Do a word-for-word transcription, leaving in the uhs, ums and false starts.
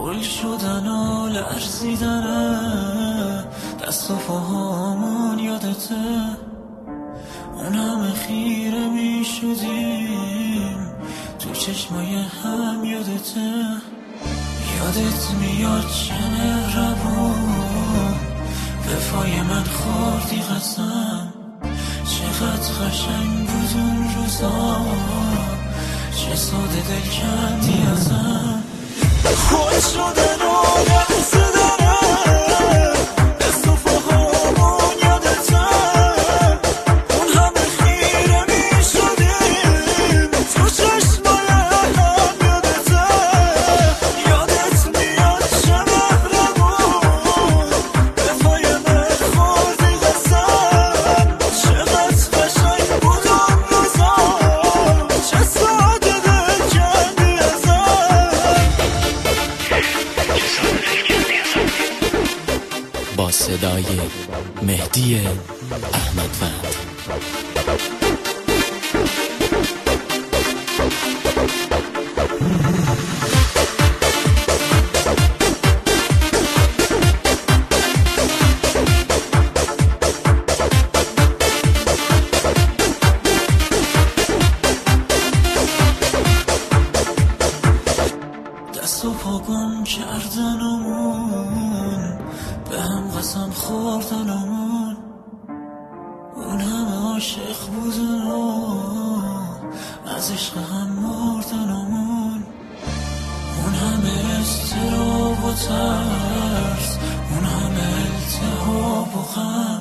گل شدن و لرزیدنه دست و پاهامون یادته، اون همه خیره می شدیم تو چشمای هم یادته. یادت میاد چه مهربون وفای من خوردی قسم، چقدر قشنگ بود اون روزا، چه ساده دل کندی ازم. خود شدن و لرزیدنه دست و پاهامون یادته، اون همه خیره می شدیم تو چشمای هم یادته. یادت میاد چه مهربون وفای من خوردی قسم، چقدر قشنگ بود اون روزا، چه ساده دل کندی ازم. با صدای مهدی احمدوند. دست و پا گم کردنمون، به هم قسم خوردنمون، اون همه عاشق بودن و از عشق هم مردنمون، اون همه اضطراب و ترس، اون همه التهاب و غم،